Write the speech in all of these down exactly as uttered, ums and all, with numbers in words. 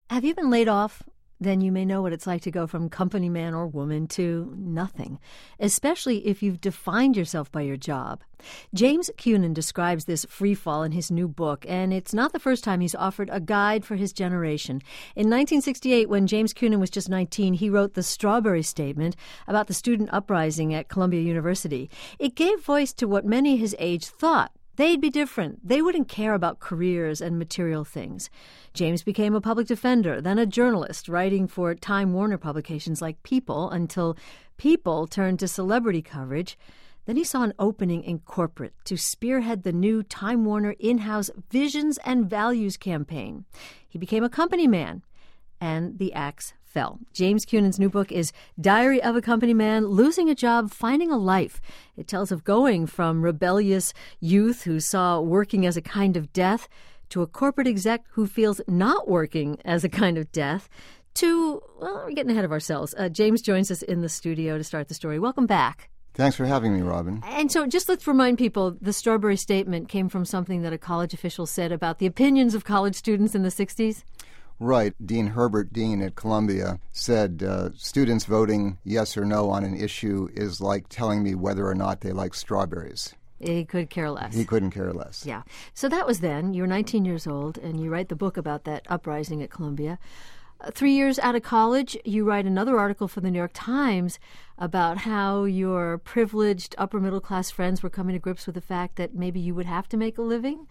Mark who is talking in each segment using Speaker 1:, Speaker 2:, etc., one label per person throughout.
Speaker 1: Have you been laid off? Then you may know what it's like to go from company man or woman to nothing, especially if you've defined yourself by your job. James Cunin describes this free fall in his new book, and it's not the first time he's offered a guide for his generation. In nineteen sixty-eight, when James Cunin was just nineteen, he wrote the Strawberry Statement about the student uprising at Columbia University. It gave voice to what many his age thought. They'd be different. They wouldn't care about careers and material things. James became a public defender, then a journalist, writing for Time Warner publications like People, until People turned to celebrity coverage. Then he saw an opening in corporate to spearhead the new Time Warner in-house Visions and Values campaign. He became a company man, and the axe fell. James Cunin's new book is Diary of a Company Man, Losing a Job, Finding a Life. It tells of going from rebellious youth who saw working as a kind of death to a corporate exec who feels not working as a kind of death to, well, we're getting ahead of ourselves. Uh, James joins us in the studio to start the story. Welcome back.
Speaker 2: Thanks for having me, Robin.
Speaker 1: And so just let's remind people, the Strawberry Statement came from something that a college official said about the opinions of college students in the sixties.
Speaker 2: Right. Dean Herbert Dean at Columbia said uh, students voting yes or no on an issue is like telling me whether or not they like strawberries.
Speaker 1: He could care less.
Speaker 2: He couldn't care less.
Speaker 1: Yeah. So that was then. You were nineteen years old, and you write the book about that uprising at Columbia. Uh, three years out of college, you write another article for the New York Times about how your privileged upper-middle-class friends were coming to grips with the fact that maybe you would have to make a living.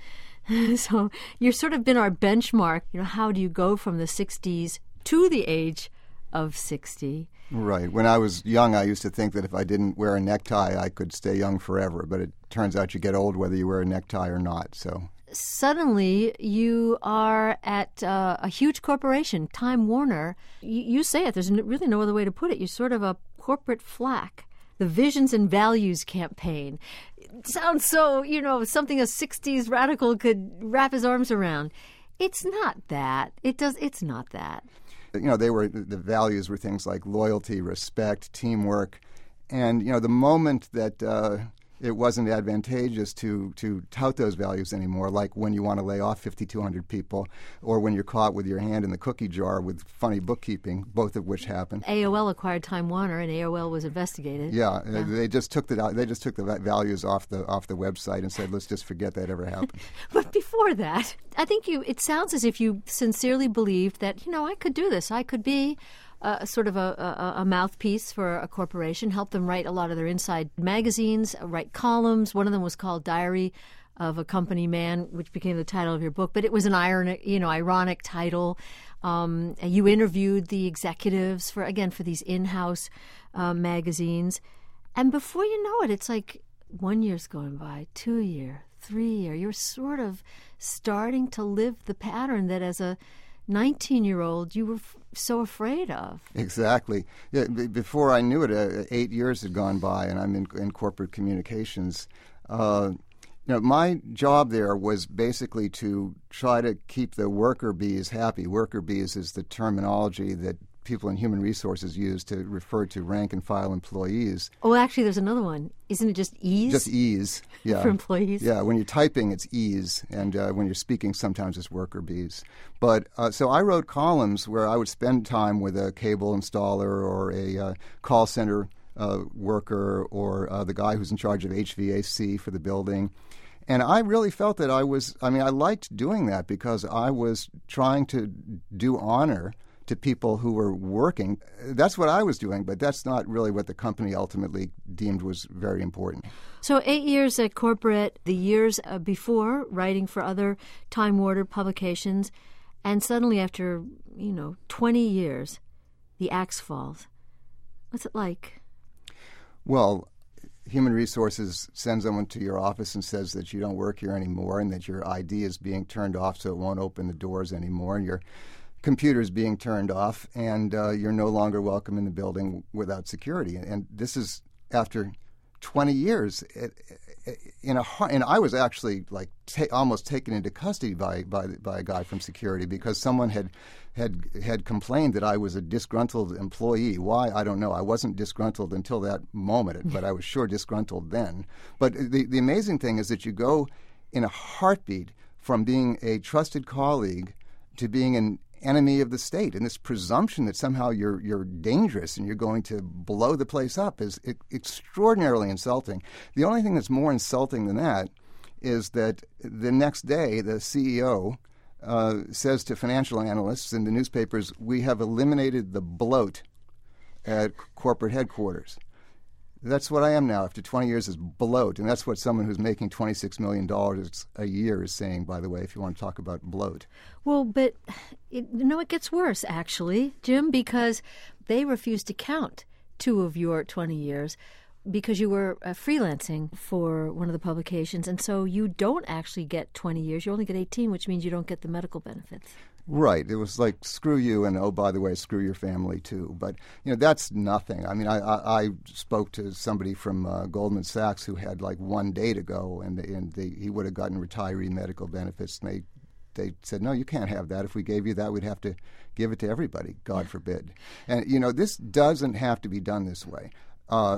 Speaker 1: So you've sort of been our benchmark. You know, how do you go from the sixties to the age of sixty?
Speaker 2: Right. When I was young, I used to think that if I didn't wear a necktie, I could stay young forever. But it turns out you get old whether you wear a necktie or not. So
Speaker 1: suddenly you are at uh, a huge corporation, Time Warner. You, you say it. There's really no other way to put it. You're sort of a corporate flack. The Visions and Values campaign. It sounds so, you know, something a sixties radical could wrap his arms around. It's not that. It does. It's not that.
Speaker 2: You know, they were the values were things like loyalty, respect, teamwork, and you know, the moment that uh, it wasn't advantageous to to tout those values anymore, like when you want to lay off fifty-two hundred people, or when you're caught with your hand in the cookie jar with funny bookkeeping, both of which happened.
Speaker 1: A O L acquired Time Warner, and A O L was investigated.
Speaker 2: Yeah,
Speaker 1: yeah.
Speaker 2: they just took the they just took the values off the off the website and said, let's just forget that ever happened.
Speaker 1: But before that, I think you. It sounds as if you sincerely believed that, you know, I could do this. I could be Uh, sort of a, a, a mouthpiece for a corporation, help them write a lot of their inside magazines, write columns. One of them was called Diary of a Company Man, which became the title of your book. But it was an ironic, you know, ironic title. Um, you interviewed the executives for, again, for these in-house uh, magazines. And before you know it, it's like one year's going by, two year, three year. You're sort of starting to live the pattern that as a nineteen-year-old you were f- so afraid of.
Speaker 2: Exactly. Yeah, b- before I knew it, uh, eight years had gone by, and I'm in, in corporate communications. Uh, you know, my job there was basically to try to keep the worker bees happy. Worker bees is the terminology that people in human resources use to refer to rank-and-file employees.
Speaker 1: Oh, actually, there's another one. Isn't it just ease?
Speaker 2: Just ease, yeah.
Speaker 1: For employees?
Speaker 2: Yeah, when you're typing, it's ease, and uh, when you're speaking, sometimes it's worker bees. But uh, so I wrote columns where I would spend time with a cable installer or a uh, call center uh, worker or uh, the guy who's in charge of H V A C for the building. And I really felt that I was, I mean, I liked doing that because I was trying to do honor to people who were working. That's what I was doing, but that's not really what the company ultimately deemed was very important.
Speaker 1: So eight years at corporate, the years uh, before writing for other Time Warner publications, and suddenly after, you know, twenty years, the axe falls. What's it like?
Speaker 2: Well, Human Resources sends someone to your office and says that you don't work here anymore and that your I D is being turned off so it won't open the doors anymore, and your computer's being turned off, and uh, you're no longer welcome in the building without security. And this is after twenty years. It, it, in a and I was actually like ta- almost taken into custody by, by by a guy from security because someone had had had complained that I was a disgruntled employee. Why? I don't know. I wasn't disgruntled until that moment, but I was sure disgruntled then. But the the amazing thing is that you go in a heartbeat from being a trusted colleague to being an enemy of the state, and this presumption that somehow you're you're dangerous and you're going to blow the place up is e- extraordinarily insulting. The only thing that's more insulting than that is that the next day the C E O uh, says to financial analysts in the newspapers, "We have eliminated the bloat at corporate headquarters." That's what I am now after twenty years is bloat, and that's what someone who's making twenty-six million dollars a year is saying, by the way, if you want to talk about bloat.
Speaker 1: Well, but it, you know, it gets worse, actually, Jim, because they refused to count two of your twenty years because you were uh, freelancing for one of the publications, and so you don't actually get twenty years. You only get eighteen, which means you don't get the medical benefits.
Speaker 2: Right. It was like, screw you, and oh, by the way, screw your family, too. But, you know, that's nothing. I mean, I, I, I spoke to somebody from uh, Goldman Sachs who had like one day to go, and, and they, he would have gotten retiree medical benefits, and they they said, no, you can't have that. If we gave you that, we'd have to give it to everybody, God forbid. And, you know, this doesn't have to be done this way. Uh,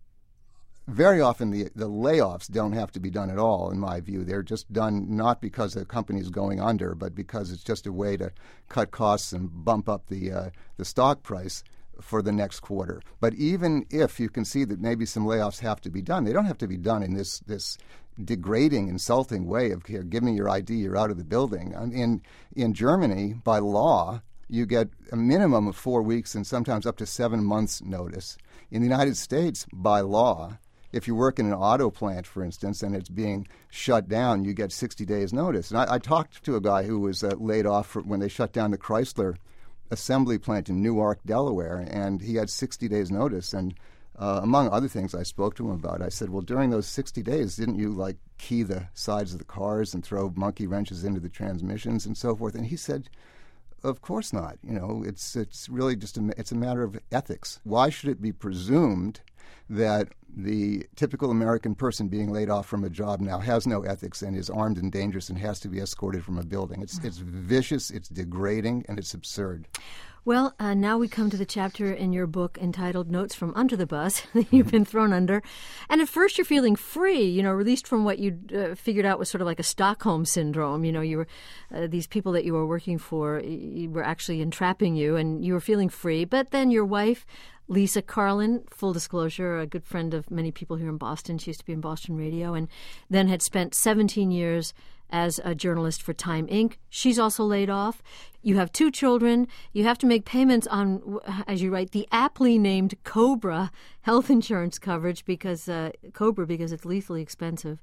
Speaker 2: Very often the, the layoffs don't have to be done at all, in my view. They're just done not because the company is going under, but because it's just a way to cut costs and bump up the uh, the stock price for the next quarter. But even if you can see that maybe some layoffs have to be done, they don't have to be done in this this degrading, insulting way of, here, give me your I D, you're out of the building. I mean, in, in Germany, by law, you get a minimum of four weeks and sometimes up to seven months notice. In the United States, by law, if you work in an auto plant, for instance, and it's being shut down, you get sixty days notice. And I, I talked to a guy who was uh, laid off for, when they shut down the Chrysler assembly plant in Newark, Delaware, and he had sixty days notice. And uh, among other things I spoke to him about, I said, well, during those sixty days, didn't you, like, key the sides of the cars and throw monkey wrenches into the transmissions and so forth? And he said, of course not. You know, it's it's really just a, it's a matter of ethics. Why should it be presumed that the typical American person being laid off from a job now has no ethics and is armed and dangerous and has to be escorted from a building? It's it's vicious, it's degrading, and it's absurd.
Speaker 1: Well, uh, now we come to the chapter in your book entitled Notes from Under the Bus that you've been thrown under. And at first you're feeling free, you know, released from what you uh, figured out was sort of like a Stockholm syndrome. You know, you were uh, these people that you were working for you were actually entrapping you, and you were feeling free. But then your wife, Lisa Carlin, full disclosure, a good friend of many people here in Boston. She used to be in Boston radio and then had spent seventeen years as a journalist for Time Incorporated. She's also laid off. You have two children. You have to make payments on, as you write, the aptly named Cobra health insurance coverage because uh, Cobra because it's lethally expensive.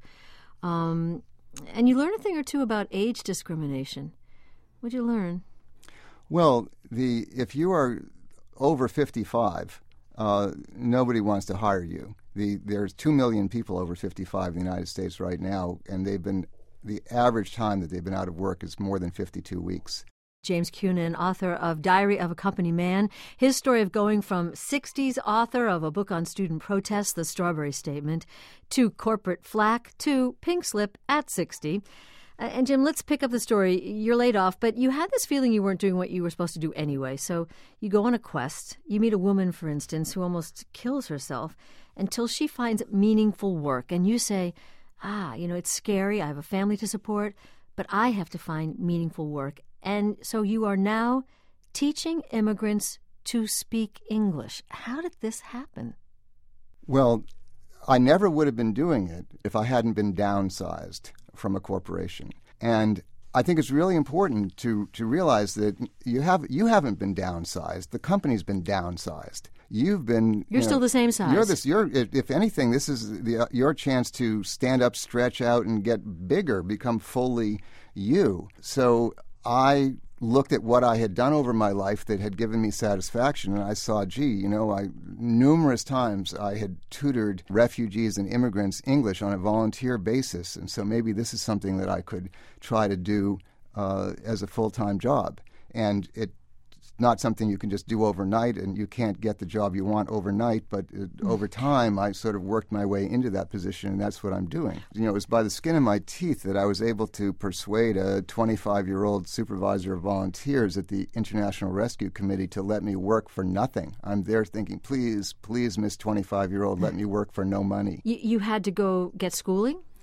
Speaker 1: Um, and you learn a thing or two about age discrimination. What'd you learn?
Speaker 2: Well, the if you are over fifty-five, uh, nobody wants to hire you. The, there's two million people over fifty-five in the United States right now, and they've been the average time that they've been out of work is more than fifty-two weeks.
Speaker 1: James Cunin, author of Diary of a Company Man, his story of going from sixties author of a book on student protests, The Strawberry Statement, to corporate flack, to pink slip at sixty. Uh, and Jim, let's pick up the story. You're laid off, but you had this feeling you weren't doing what you were supposed to do anyway. So you go on a quest. You meet a woman, for instance, who almost kills herself until she finds meaningful work. And you say, ah, you know, it's scary. I have a family to support, but I have to find meaningful work. And so you are now teaching immigrants to speak English. How did this happen?
Speaker 2: Well, I never would have been doing it if I hadn't been downsized from a corporation. And I think it's really important to to realize that you have you haven't been downsized. The company's been downsized. You've been
Speaker 1: You're
Speaker 2: you
Speaker 1: still
Speaker 2: know,
Speaker 1: the same size.
Speaker 2: You're this. You're if, if anything, this is the, uh, your chance to stand up, stretch out, and get bigger, become fully you. So I looked at what I had done over my life that had given me satisfaction, and I saw, gee, you know, I numerous times I had tutored refugees and immigrants English on a volunteer basis, and so maybe this is something that I could try to do uh, as a full-time job. And it's not something you can just do overnight, and you can't get the job you want overnight, but it, over time I sort of worked my way into that position, and that's what I'm doing. You know, it was by the skin of my teeth that I was able to persuade a twenty-five-year-old supervisor of volunteers at the International Rescue Committee to let me work for nothing. I'm there thinking, please, please, Miss twenty-five-year-old, let me work for no money.
Speaker 1: You, you had to go get schooling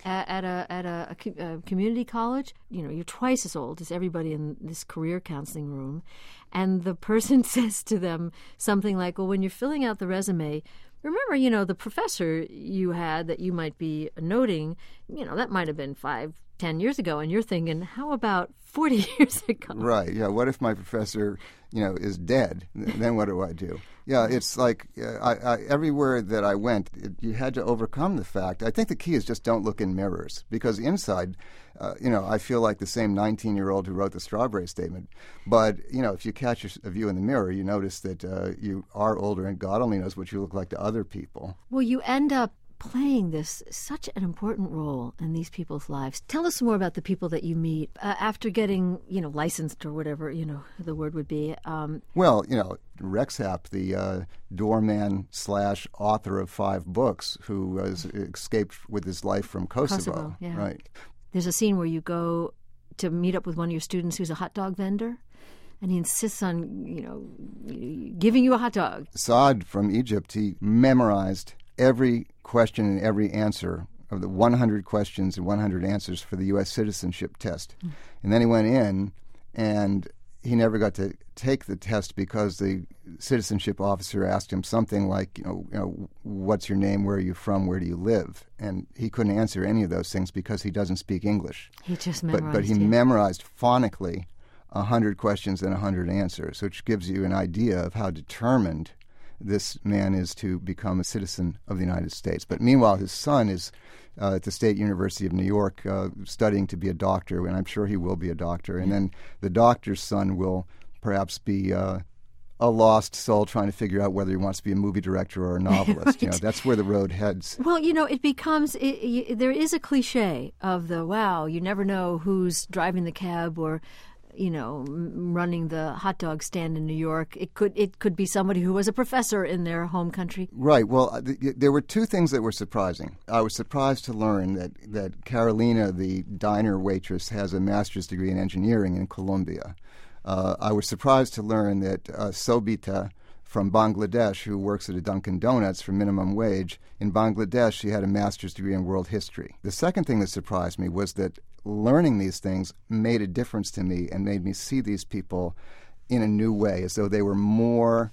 Speaker 1: at, at a at a, a, a community college. You know, you're twice as old as everybody in this career counseling room, and the person says to them something like, "Well, when you're filling out the resume, remember, you know, the professor you had that you might be noting, you know, that might have been five, ten years ago," and you're thinking, how about forty years ago?
Speaker 2: Right. Yeah. What if my professor, you know, is dead? Then what do I do? Yeah. It's like uh, I, I, everywhere that I went, it, you had to overcome the fact. I think the key is just don't look in mirrors, because inside, uh, you know, I feel like the same nineteen-year-old who wrote the Strawberry Statement. But, you know, if you catch a view in the mirror, you notice that uh, you are older, and God only knows what you look like to other people.
Speaker 1: Well, you end up playing this such an important role in these people's lives. Tell us more about the people that you meet uh, after getting, you know, licensed or whatever, you know, the word would be. Um,
Speaker 2: well, you know, Rex Happ, the uh, doorman slash author of five books, who was escaped with his life from Kosovo.
Speaker 1: Kosovo, yeah.
Speaker 2: Right.
Speaker 1: There's a scene where you go to meet up with one of your students who's a hot dog vendor, and he insists on, you know, giving you a hot dog.
Speaker 2: Saad from Egypt, he memorized every question and every answer of the one hundred questions and one hundred answers for the U S citizenship test. Mm. And then he went in, and he never got to take the test because the citizenship officer asked him something like, you know, you know, what's your name, where are you from, where do you live? And he couldn't answer any of those things because he doesn't speak English.
Speaker 1: He just memorized
Speaker 2: But, but he
Speaker 1: it.
Speaker 2: memorized phonically one hundred questions and one hundred answers, which gives you an idea of how determined this man is to become a citizen of the United States. But meanwhile, his son is uh, at the State University of New York uh, studying to be a doctor, and I'm sure he will be a doctor. And then the doctor's son will perhaps be uh, a lost soul trying to figure out whether he wants to be a movie director or a novelist. Right. You know, that's where the road heads.
Speaker 1: Well, you know, it becomes, it, it, there is a cliche of the, wow, you never know who's driving the cab or, you know, running the hot dog stand in New York. It could it could be somebody who was a professor in their home country.
Speaker 2: Right. Well, th- there were two things that were surprising. I was surprised to learn that, that Carolina, the diner waitress, has a master's degree in engineering in Columbia. Uh, I was surprised to learn that uh, Sobita from Bangladesh, who works at a Dunkin' Donuts for minimum wage, in Bangladesh she had a master's degree in world history. The second thing that surprised me was that learning these things made a difference to me and made me see these people in a new way, as though they were more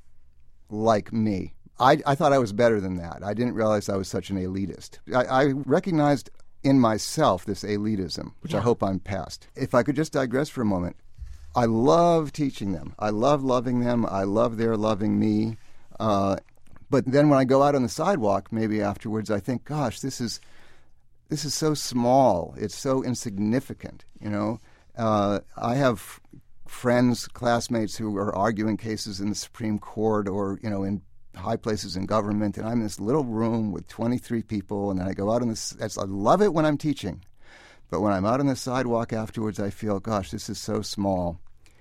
Speaker 2: like me. I, I thought I was better than that. I didn't realize I was such an elitist. I, I recognized in myself this elitism, which yeah. I hope I'm past. If I could just digress for a moment, I love teaching them. I love loving them. I love their loving me. Uh, but then when I go out on the sidewalk, maybe afterwards, I think, gosh, this is this is so small. It's so insignificant, you know. Uh, I have friends, classmates who are arguing cases in the Supreme Court or, you know, in high places in government, and I'm in this little room with twenty-three people, and then I go out on this. I love it when I'm teaching. But when I'm out on the sidewalk afterwards, I feel, gosh, this is so small.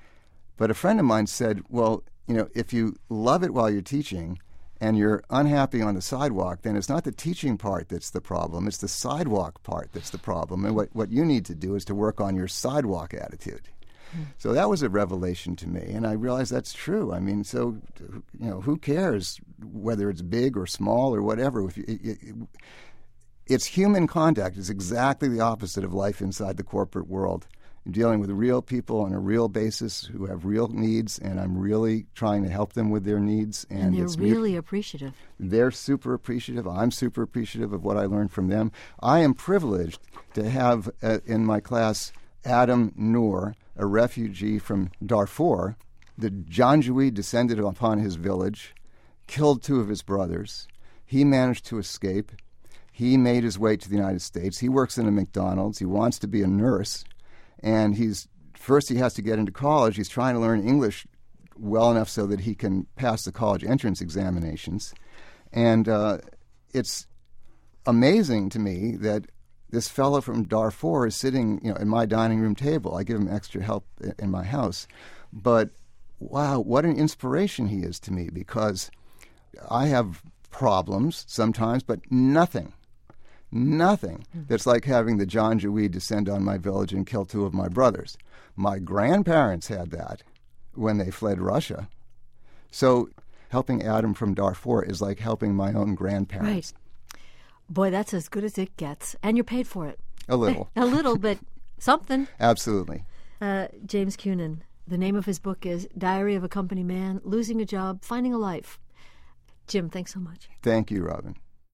Speaker 2: But a friend of mine said, well, you know, if you love it while you're teaching and you're unhappy on the sidewalk, then it's not the teaching part that's the problem. It's the sidewalk part that's the problem. And what, what you need to do is to work on your sidewalk attitude. Mm. So that was a revelation to me. And I realized that's true. I mean, so, you know, who cares whether it's big or small or whatever? If you, it, it, It's human contact. It's exactly the opposite of life inside the corporate world. You're dealing with real people on a real basis who have real needs, and I'm really trying to help them with their needs.
Speaker 1: And, and they're
Speaker 2: it's
Speaker 1: really
Speaker 2: mu-
Speaker 1: appreciative.
Speaker 2: They're super appreciative. I'm super appreciative of what I learned from them. I am privileged to have uh, in my class Adam Noor, a refugee from Darfur. The Janjaweed descended upon his village, killed two of his brothers. He managed to escape. He made his way to the United States. He works in a McDonald's. He wants to be a nurse. And he's first he has to get into college. He's trying to learn English well enough so that he can pass the college entrance examinations. And uh, it's amazing to me that this fellow from Darfur is sitting, you know, at my dining room table. I give him extra help in my house. But, wow, what an inspiration he is to me, because I have problems sometimes, but nothing. Nothing that's like having the Janjaweed descend on my village and kill two of my brothers. My grandparents had that when they fled Russia. So helping Adam from Darfur is like helping my own grandparents.
Speaker 1: Right. Boy, that's as good as it gets. And you're paid for it.
Speaker 2: A little.
Speaker 1: A little, but something.
Speaker 2: Absolutely.
Speaker 1: Uh, James Cunin, the name of his book is Diary of a Company Man, Losing a Job, Finding a Life. Jim, thanks so much.
Speaker 2: Thank you, Robin.